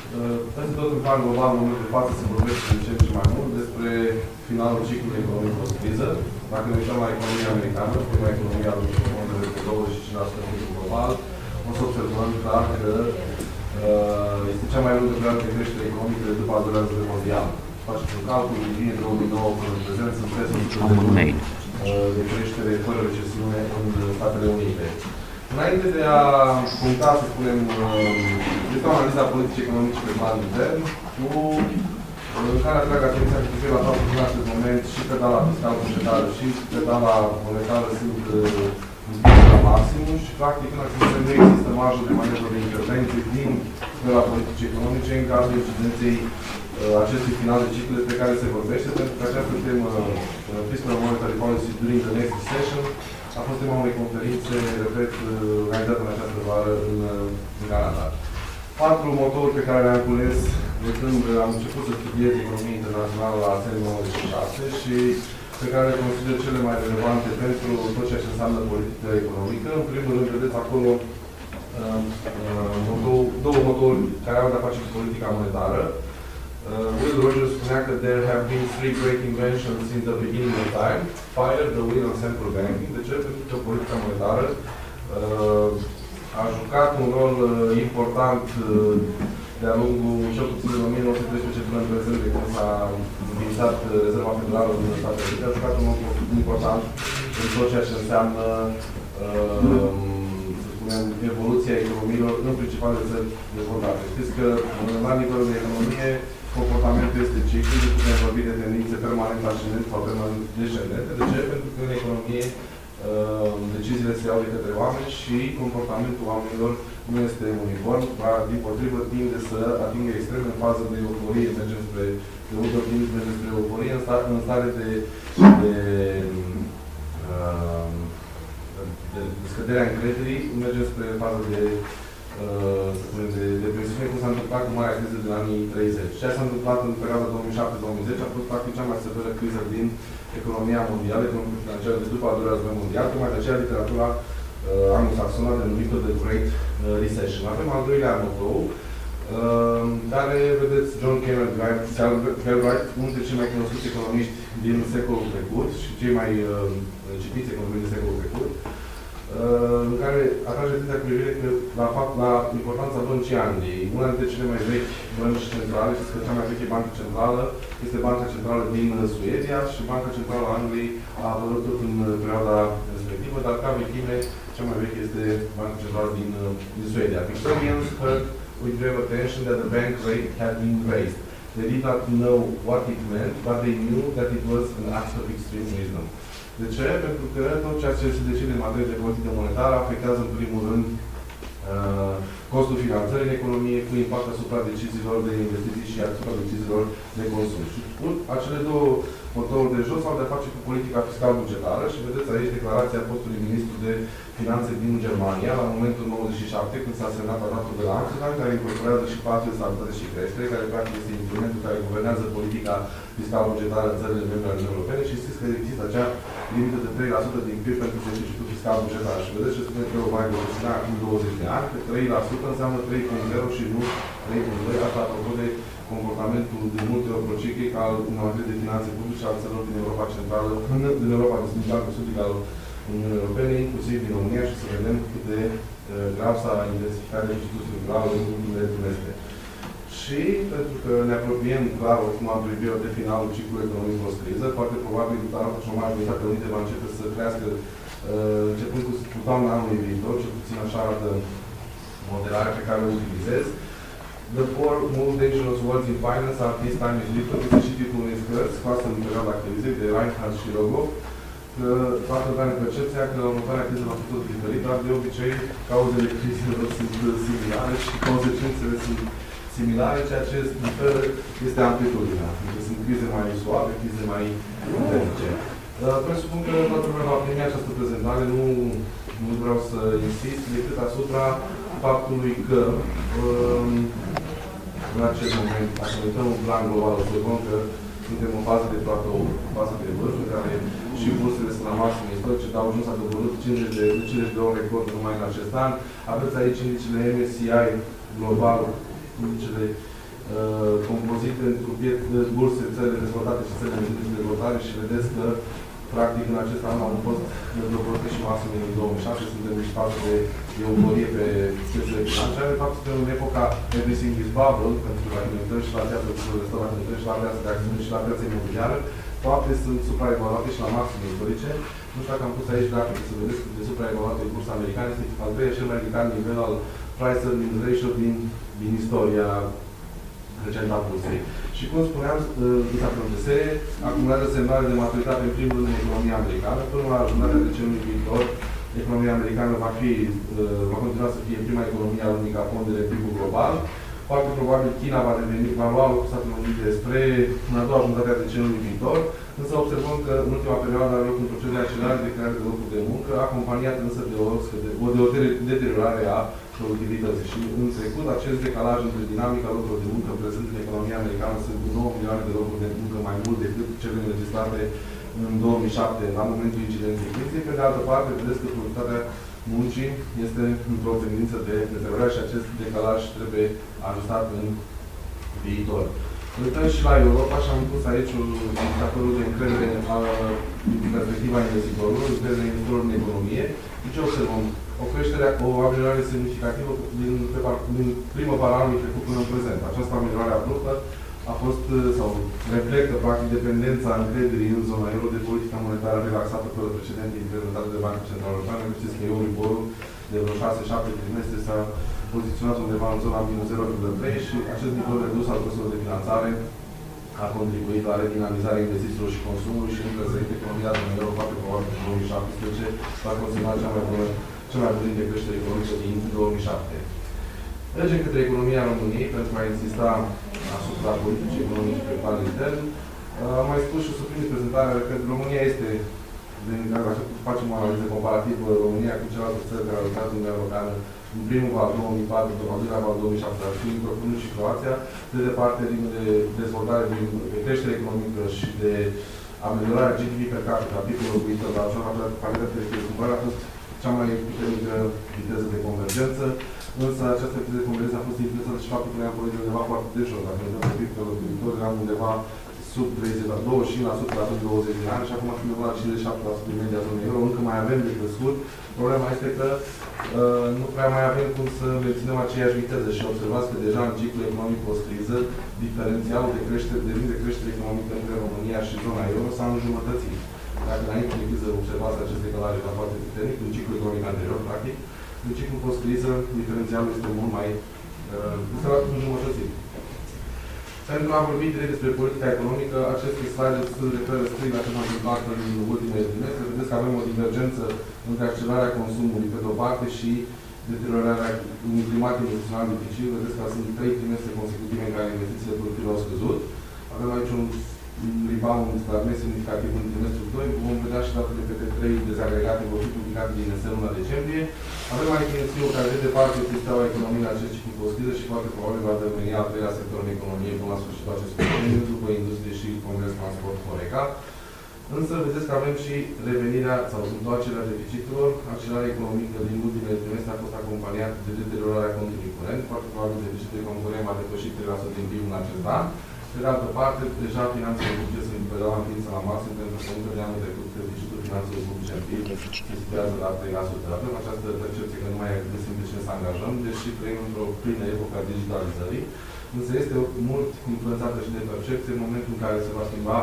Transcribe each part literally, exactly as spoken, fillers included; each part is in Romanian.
Peste tot în plan global, în momentul de față, se vorbește de ce în ce mai mult despre finalul ciclului economic post-criză. Dacă ne uităm la economia americană, prima economie a lumii de douăzeci și cinci la sută din global, o să observăm clar că uh, este cea mai lungă perioadă de creștere economică de după al doilea război mondial. Faceți un calcul, din două mii nouă până în prezent, sunt peste o sută de luni de creștere fără recesiune în Statele Unite. Înainte de a puncta, să spunem, este o analiză a politicii economice pe plan intern, cu în care atrag atenția cu privire la faptul că în acest moment și pedala fiscal bugetară și pedala monetară sunt împinse la maximum și, practic, în acest moment nu există marjă de manevră de intervenție din sfera politicii economice în cazul incidenței acestui final de ciclu despre care se vorbește, pentru că această temă, Fiscal Monetary Policy during the next session, a fost tema unei conferințe, repet, realizată în această vară în, în Canada. Patru motouri pe care le-am cules de când am început să studiez economie internațională la S E N nouăzeci și șase și pe care le consider cele mai relevante pentru tot ceea ce înseamnă politică economică. În primul rând, vedeți acolo uh, uh, două motouri care au de-a face cu politica monetară. Uh, Will Rogers spunea că there have been three great inventions since the beginning of time: fire, the will and central banking. De ce? Pentru că politica monetară uh, a jucat un rol uh, important uh, de-a lungul, cel puțin în o mie nouă sute treisprezece până în prezent, de când s-a înființat Rezerva Federală din Statele Unite, a jucat un rol important în tot ceea ce înseamnă uh, să spunem, evoluția economiilor în principale țări dezvoltate. Știți că la nivelul de economie comportamentul este ciclic, putem vorbi de tendințe permanent ascendente sau permanent descendente. De ce? Pentru că în economie uh, deciziile se iau de către oameni și comportamentul oamenilor nu este uniform, dar din potrivă tinde să atingă extreme în fază de euforie, mergem spre de multe ori mergem spre euforie, în stare, în stare de, de, uh, de, de scăderea încrederii, mergem spre fază de Uh, de, de presiune, cum s-a întâmplat cu marea criză din anii treizeci. Ceea ce s-a întâmplat în perioada două mii șapte două mii zece a fost practic cea mai severă criză din economia mondială, economia financiară de după al doilea război mondial, tocmai de aceea literatura uh, anglosaxonă denumită The Great uh, Recession. Avem al doilea motou, uh, care, vedeți, John Kenneth Galbraith, unul dintre cei mai cunoscuți economiști din secolul trecut și cei mai uh, citiți economiști din secolul trecut, în care atrage atenția cu privire că, la fapt, la importanța băncii Angliei. Una dintre cele mai vechi bănci centrale, știți că cea mai veche bancă centrală este Banca Centrală din Suedia și Banca Centrală a Angliei a apărut tot în perioada respectivă, dar ca vechime, cea mai veche este Banca Centrală din, din Suedia. Victorians heard with grave attention that the bank rate had been raised. They did not know what it meant, but they knew that it was an act of extreme wisdom. De ce? Pentru că tot ceea ce se decide în materie de politică monetară afectează în primul rând uh, costul finanțării în economie, cu impact asupra deciziilor de investiții și asupra deciziilor de consum. Și cu acele două motouri de jos au de-a face cu politica fiscal-bugetară și vedeți aici declarația fostului ministru de Finanțe din Germania, la momentul nouăzeci și șapte, când s-a semnat tratatul de la Amsterdam, care incorporează și pactul de stabilitate și creștere, care practic este instrumentul care guvernează politica fiscal-bugetară în țările membre ale Uniunii Europene și știți că există acea limită de trei la sută din P I B pentru deficitul fiscal-bugetar. Și vedeți ce spune că mai de acum douăzeci de ani, că trei la sută înseamnă trei punct zero și nu trei punct doi, asta apropo de comportamentul de multe ori prociclic al unor materie de finanțe publice al țărilor din Europa Centrală, din Europa din Centrală Sudic al Uniunii Europene, inclusiv din România, și să vedem cât de uh, grav s-a intensificat deficitul structural în ultimele trimestre. Și pentru că ne apropiem clar oricum am privit de finalul ciclului economic post-criză, foarte probabil rata șomajului din Statele Unite va începe să crească uh, începând cu, cu toamna anului viitor, cel puțin așa arată modelarea pe care o utilizez. The four most dangerous words in finance are this time is little. Este și titlul unei cărți, scoasă în perioada crizei, de Reinhard și Rogov, că toată lumea are percepția că următoarea criză va fi tot diferit, dar de obicei cauzele crizelor sunt similare și consecințele sunt similare, ceea ce diferă este amplitudinea. Deci sunt crize mai suave, crize mai puternice. Presupun că toată lumea va primi această prezentare, nu, nu vreau să insist, decât asupra faptului că um, în acest moment, dacă ne uităm în plan global, observăm că suntem în fază de platou, în fază de vârf, în care și bursele sunt la maxim istorice, dar au ajuns a dobărât cincizeci de, cincizeci de ori record numai în acest an. Aveți aici indicele M S C I global, indicele uh, compozit pentru burse țările dezvoltate și țările de dezvoltare și vedeți că practic în acest an am fost dobrote și maxime în două mii șase, suntem mișcați de euforie pe piețele financiare. De fapt, suntem în epoca everything is bubble, pentru că dacă ne uităm și la piața de restaurant, dacă ne uităm și la piața de acțiuni și la piața imobiliară, toate sunt supraevaluate și la maxime istorice. Nu știu dacă am pus aici grafic să vedeți cât de supraevaluate e bursa americană, este al treilea cel mai ridicat nivel al price earnings ratio din, din istoria recentă a bursei. Și cum spuneam, bursa P M S acumulează semnale de maturitate în primul rând în economia americană. Până la jumătatea deceniului viitor, economia americană va, fi, va continua să fie prima economie a lumii ca pondere în PIB-ul global. Foarte probabil China va, deveni, va lua locul Statelor Unite spre în a doua jumătate a deceniului viitor, însă observăm că în ultima perioadă are loc un proces de accelerare de creare de locuri de muncă, acompaniat însă de o, de o deteriorare a productivității. Și în trecut, acest decalaj între dinamica locurilor de muncă prezent în economia americană sunt cu nouă milioane de locuri de muncă mai mult decât cele înregistrate în două mii șapte, la momentul incidenței crizei. Pe de altă parte, vedeți că productivitatea muncii este într-o tendință de deteriorare și acest decalaj trebuie ajustat în viitor. Uităm și la Europa și am pus aici un indicatorul de încredere din perspectiva investitorului, încredere investitorului în economie. De ce observăm? O creștere, o ameliorare semnificativă din, din primăvara anului trecut până în prezent. Această ameliorare abruptă a fost, sau reflectă, practic, dependența încrederii în zona euro de politica monetară relaxată fără precedent implementată de Banca Centrală Europeană. Știți că Euriborul de vreo șase șapte trimestre s-a poziționat undeva în zona minus zero virgulă trei și acest nivel redus al costurilor de finanțare a contribuit la redinamizarea investițiilor și consumului și în prezent economia de euro foarte probabil în două mii șaptesprezece va consemna cea mai bună, cea mai bună de creștere economică din două mii șapte. Mergem către economia României pentru a insista asupra politicii economice pe plan intern. Am mai spus și suprim prezentarea că România este, dacă facem o analiză comparativă, România cu celelalte țări care au lucrat în Uniunea Europeană în primul val două mii patru, în al doilea val două mii șapte, dar și incorporând și Croația, de departe ritmul de dezvoltare, de creștere economică și de ameliorarea G D P per capita, a P I B-ului locuitor, la așa calitate de schimbare a fost cea mai puternică viteză de convergență, însă această viteză de convergență a fost influențată și faptul că ne-am pornit undeva foarte de jos. Dacă ne dăm pe P I B-ul locuitor, eram undeva sub treizeci la douăzeci și cinci la sută la douăzeci de ani și acum suntem la cincizeci și șapte la sută din media zonei euro, încă mai avem de crescut. Problema este că uh, nu prea mai avem cum să menținem aceeași viteză și observați că deja în ciclul economic post-criză, diferențialul de creștere, de de creștere economică între România și zona euro s-a înjumătățit. Dacă înainte de criză observați acest decalaj era foarte puternic, în ciclul economic anterior, practic, în ciclul post-criză, diferențialul este mult mai uh, înjumătățit. Pentru a vorbi direct despre politica economică, aceste slide se referă strict la ce s-a întâmplat în ultimele trimestre. Vedeți că avem o divergență între accelerarea consumului pe de-o parte și deteriorarea unui climat investițional dificil. Vedeți că sunt trei trimestre consecutive în care investițiile productive au scăzut. Avem aici un rebound semnificativ în trimestrul doi. Vom vedea și datele P T trei dezagregate vor fi publicate din luna decembrie. Avem aici I N S I-ul care de departe este steaua economiei în acest ciclu post-criză și foarte probabil va deveni al treilea sector în economie până la sfârșitul acestui an, după industrie și comerț, transport, Horeca. Însă vedeți că avem și revenirea sau întoarcerea deficitelor. Accelerarea economică din ultimele trimestre a fost acompaniată de deteriorarea contului curent. Foarte probabil deficitul economic va depăși trei la sută din P I B în acest an. Pe de altă parte, deja finanțele publice sunt pedala întinsă la maxim pentru că încă de anul trecut deficitul finanțelor publice în P I B se situează la trei la sută. Avem această percepție că nu mai găsim de cine să angajăm, deși trăim într-o plină epocă a digitalizării, însă este mult influențată și de percepție în momentul în care se va schimba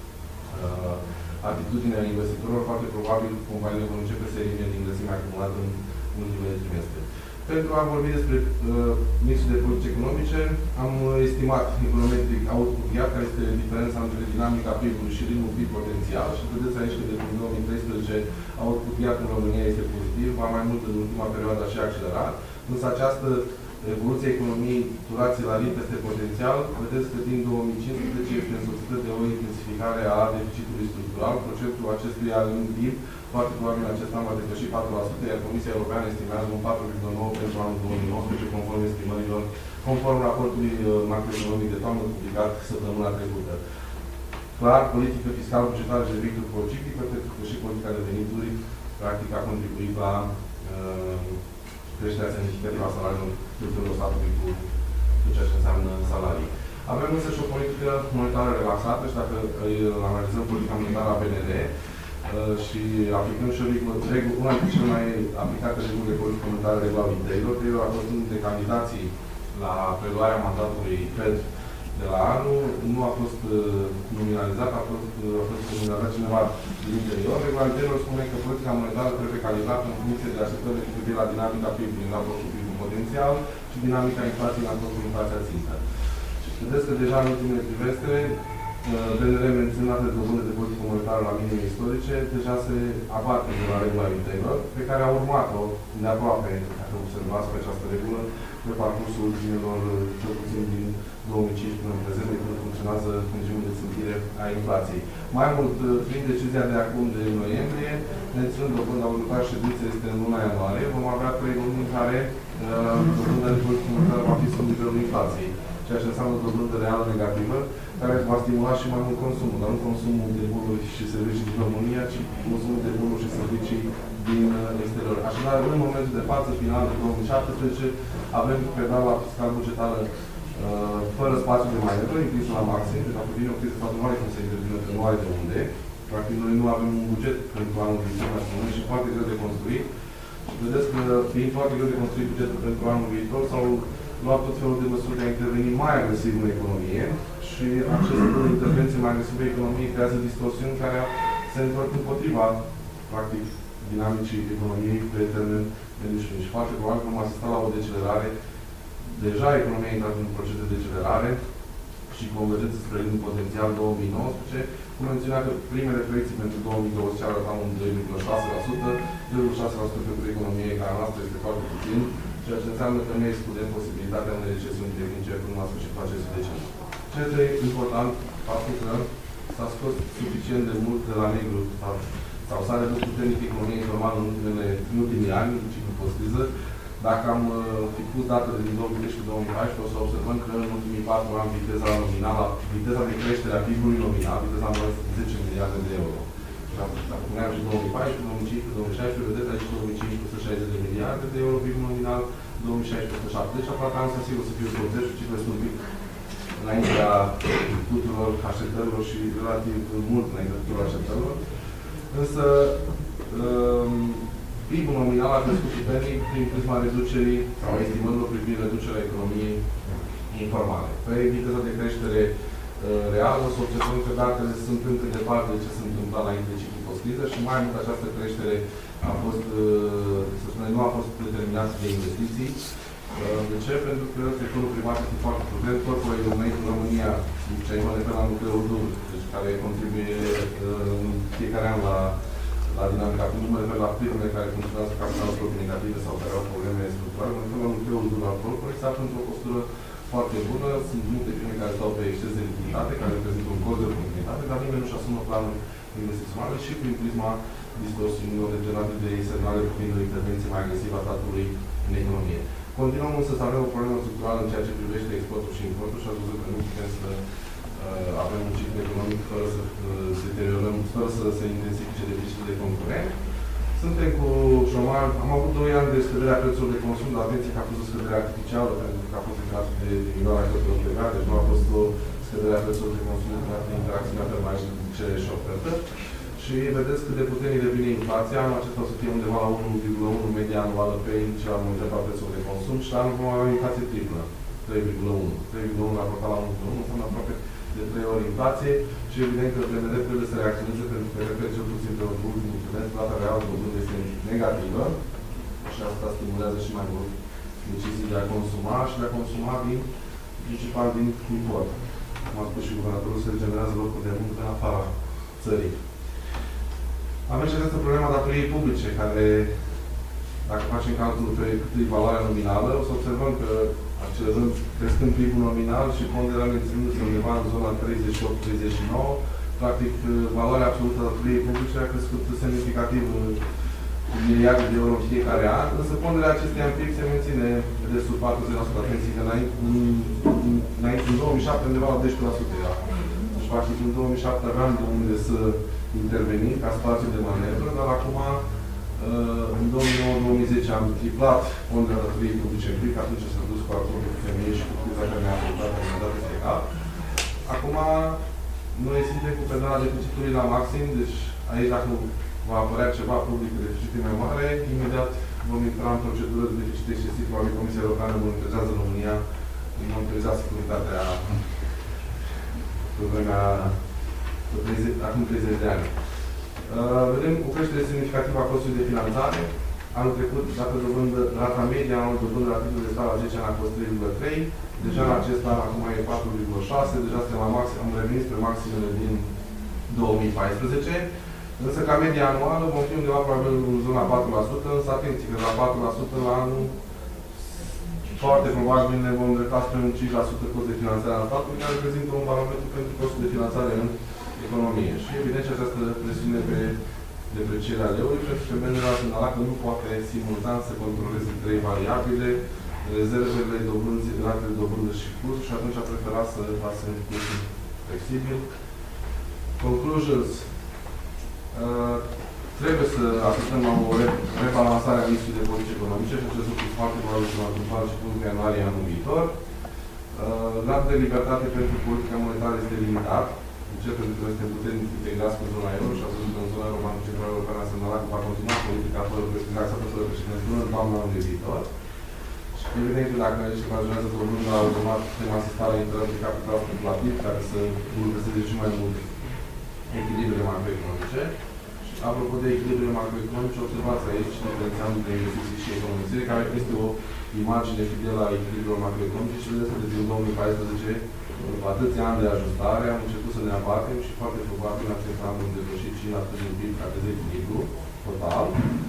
uh, atitudinea investitorilor, foarte probabil companiile vor începe să elimine din grăsime acumulată în ultimele trimestre. Pentru a vorbi despre uh, mixul de politici economice, am estimat econometric output gap, care este diferența între dinamica P I B-ului și ritmul P I B potențial. Și vedeți aici că de din două mii treisprezece output gap în România este pozitiv, va mai mult în ultima perioadă și accelerat. Însă această evoluție economiei durație la ritm este potențial. Vedeți că din două mii cincisprezece este însoțită de o intensificare a deficitului structural. Procentul acestuia în P I B foarte probabil în acest an va depăși patru la sută, iar Comisia Europeană estimează un patru virgulă nouă la sută pentru anul două mii nouăsprezece, conform estimărilor, conform raportului macroeconomic de toamnă publicat săptămâna trecută. Clar, politică fiscală, bugetară și de vehicle prociclică, pentru că și politica de venituri, practic, a contribuit la uh, creșterea semnificativă a salariilor tuturor statului cu ceea ce înseamnă salarii. Avem însă și o politică monetară relaxată și dacă analizăm politica monetară a B N R și aplicăm și reguli, una dintre cele mai aplicate reguli de politică monetară, regula Taylor. Taylor a fost unul de candidații la preluarea mandatului Fed de la anul, nu a fost nominalizat, a fost, a fost nominalizat cineva din interior. Regula Taylor spune că politica monetară trebuie calibrată în funcție de așteptările cu privire la dinamica P I B-ului în raport cu P I B-ul potențial și dinamica inflației în raport cu inflația țintă. Vedeți că deja în ultimele trimestre B N R menținând rate de dobândă de politică monetară la minime istorice, deja se abate de la regula Taylor, pe care a urmat-o de aproape, dacă observați pe această regulă, pe parcursul ultimilor, cel puțin din două mii cinci până în prezent, de când funcționează regimul de țintire a inflației. Mai mult, prin decizia de acum de noiembrie, menținând dobânda următoare ședință este în luna ianuarie, vom avea trei luni în care uh, dobânda de politică monetară va fi sub nivelul inflației, ceea ce înseamnă dobândă reală negativă, care va stimula și mai mult consumul, dar nu consumul de bunuri și servicii din România, ci consumul de bunuri și servicii din exterior. Așadar, în momentul de față, final de două mii șaptesprezece, avem pedala fiscal bugetară uh, fără spațiu de manevră, închisă la maxim, deci dacă vine o criză foarte mare, cum se intervine, că nu are de unde. Practic, noi nu avem un buget pentru anul viitor, și foarte greu de construit. Și vedeți că, fiind foarte greu de construit bugetul pentru anul viitor, sau luat tot felul de măsuri de a interveni mai agresiv în economie și aceste intervenții mai agresive în economie creează distorsiuni care se întorc împotriva, practic, dinamicii economiei pe termen mediu și lung. Și foarte probabil vom asista la o decelerare. Deja economia a intrat în un proces de decelerare și convergență spre un potențial două mii nouăsprezece, cum menționat că primele proiecții pentru două mii douăzeci arătau un doi virgulă șase la sută, doi virgulă șase la sută pentru economie care noastră este foarte puțin, ceea ce înseamnă că nu excludem posibilitatea unei recesiuni tehnice până la sfârșitul acestui deceniu. Ce este important, faptul că s-a scos suficient de mult de la negru sau, sau s-a redus puternic economia informală în, ultimele, în ultimii ani, în ciclul post-criză. Dacă am uh, fi pus datele din două mii treisprezece două mii paisprezece, o să observăm că în ultimii patru ani viteza nominală, viteza de creștere a P I B-ului nominal, viteza anuală este zece miliarde de euro. Dacă puneam și două mii paisprezece, două mii cincisprezece, două mii șaisprezece, vedeți aici două mii cincisprezece o sută șaizeci de miliarde de euro P I B nominal, două mii șaisprezece o sută șaptezeci, aproape anul sigur să fie douăzeci, cifre un pic înaintea tuturor așteptărilor și relativ mult înaintea tuturor așteptărilor. Însă, P I B-ul nominal a crescut puternic prin prisma reducerii sau estimărilor privind reducerea economiei informale. Pe viteza de creștere reală, o să observăm că datele sunt încă departe de ce se întâmpla înainte de ciclul post-criză și mai mult această creștere a fost, să spunem, nu a fost determinată de investiții. De ce? Pentru că sectorul privat este foarte puternic. Corpul economic în România, ce ai mă refer la nucleul dur, deci care contribuie în fiecare an la, la dinamica, nu mă refer la firmele care funcționează ca capital proprii negative sau care au probleme structurale, mă refer la nucleul dur al corpului, se află într-o postură foarte bună. Sunt multe firme care stau pe exces de lichiditate, care reprezintă un cost de oportunitate, dar nimeni nu-și asumă planuri investiționale și prin prisma distorsiunilor degenerate de semnale privind o intervenție mai agresivă a statului în economie. Continuăm însă să avem o problemă structurală în ceea ce privește exportul și importul și ați văzut că nu putem să uh, avem un ciclu economic fără să uh, deteriorăm, fără să se intensifice deficitul de concurent. Suntem cu șomaj, am avut doi ani de scăderea prețurilor de consum, dar atenție că a fost o scădere artificială, pentru că a fost în cazul de diminuarea cotelor de gaz, deci nu a fost o scădere a prețurilor de consum interacționată mai cerere și ofertă. Și vedeți cât de puternic devine inflația. Anul acesta o să fie undeva la unu virgulă unu media anuală pe indice la monitorat prețul de consum și la anul vom avea inflație triplă, trei virgulă unu. trei virgulă unu raportat la unu virgulă unu înseamnă aproape de trei ori inflație și evident că B N R trebuie să reacționeze pentru că, repet, cel puțin pe ultimul trimestru, plata reală de dobândă este negativă și asta stimulează și mai mult decizii de a consuma și de a consuma din, principal din import. Cum a spus și guvernatorul, se generează locuri de muncă în afara țării. Avem și această problemă a datoriei publice, care, dacă facem calculul pe cât e valoarea nominală, o să observăm că, accelerând, crescând P I B-ul nominal și ponderea menținându-se undeva în zona treizeci și opt treizeci și nouă, practic, valoarea absolută a datoriei publice a crescut semnificativ cu miliarde de euro în fiecare an, însă ponderea acesteia în P I B se menține de sub patruzeci la sută. Atenție că înainte, în două mii șapte, undeva la doisprezece la sută era. Deci, practic, în două mii șapte aveam de unde să interveni ca spațiu de manevră, dar acum, în două mii nouă două mii zece, am triplat ponderea datoriei publice în P I B, atunci s-a dus cu acordul cu femei și cu criza care ne-a afectat, ne-a dat cap. Acum, noi suntem cu pedala deficitului la maxim, deci aici dacă va apărea ceva public de deficit mai mare, imediat vom intra în procedură de deficit excesiv, probabil Comisia Europeană monitorizează România, monitorizează securitatea pe vremea acum treizeci de ani. Uh, vedem o creștere semnificativă a costului de finanțare. Anul trecut, dată dobândă, rata media anul dobândă la titlul de stat la zece ani a fost trei virgulă trei, deja în acest an acum e patru virgulă șase, deja suntem la maxim, am revenit spre maximele din două mii paisprezece, însă ca media anuală vom fi undeva probabil în zona patru la sută, însă atenție că la patru la sută la anul foarte probabil ne vom îndrepta spre un cinci la sută cost de finanțare al statului, care reprezintă un barometru pentru costul de finanțare în economie. Și evident și această presiune pe deprecierea leului, pentru că B N R a semnalat că nu poate simultan să controleze trei variabile, rezervele, dobânzi, ratele dobândă și curs, și atunci a preferat să facă un curs flexibil. Conclusions. Uh, trebuie să asistăm la o rebalansare a mixului de politici economice și acest lucru foarte probabil se va întâmpla și până în ianuarie anul viitor. Uh, Gradul de libertate pentru politica monetară este limitat. De ce? Pentru că noi suntem puternic integrați cu zona euro și a văzut că în zona euro Banca Centrală Europeană a semnalat că va continua politica fără taxată fără președinte până în toamna anului viitor. Și evident că dacă se imaginează că urmând la automat putem asista la intrări de capital speculativ care să îmbunătățeze și mai mult echilibrele macroeconomice. Apropo de echilibrele macroeconomice, observați aici diferențial între investiții și economisire, care este o imagine fidelă a echilibrelor macroeconomice și vedeți că din două mii paisprezece, după atâția ani de ajustare, am început să ne abatem și foarte probabil în acest an vom depăși și la atât de P I B ca de echilibru total.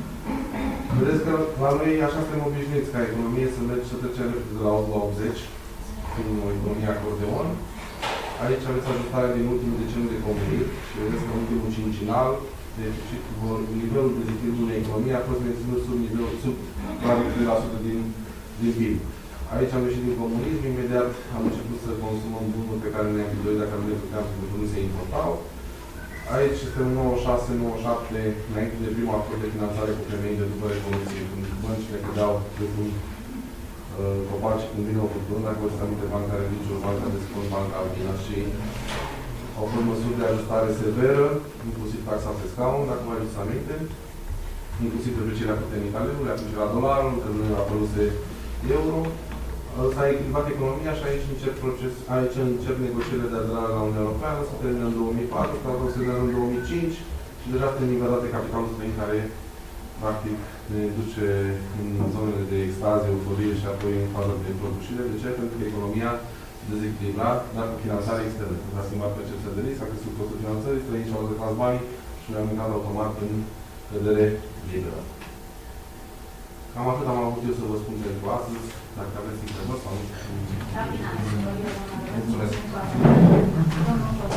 Vedeți că la noi așa suntem obișnuiți ca economie să mergi să trecem de la opt la optzeci, fiind o economie acordeon. Aici aveți ajustarea din ultimul deceniu de comunism și vedeți că în ultimul cincinal nivelul de echilibru în economie a fost menținut sub nivelul, sub trei la sută din, din P I B. Aici am ieșit din comunism, imediat am început să consumăm bunuri pe care ne-am dorit, dacă nu le puteam, pentru că nu se importau. Aici este un nouăzeci și șase nouăzeci și șapte, înainte de prima acord de finanțare cu femei de după Revoluție, când băncile credeau de cum uh, copaci când vine o furtună, dacă vă aminte Banca Religiilor, Banca de Sport, Banca Alpina și au fost măsuri de ajustare severă, inclusiv taxa pe scaun, dacă vă aduceți aminte, inclusiv deprecierea puternică a leului, atunci era dolarul, că nu era apăruse euro. S-a echilibrat economia și aici încep, proces, aici încep negocierile de aderare la Uniunea Europeană, se termină în două mii patru, tratatul se termină în două mii cinci și deja suntem nivelat de capitalul străin care practic ne duce în zonele de extazie, euforie și apoi în fază de prăbușire. De ce? Pentru că economia dezechilibrat, dar cu finanțare externă. Când s-a schimbat percepția de risc, a crescut costul finanțării, străinii și-au retras banii și le-am intrat automat în cădere liberă. Cam atât am avut eu să vă spun pentru astăzi. Dacă aveți întrebări sau nu știu. Mulțumesc.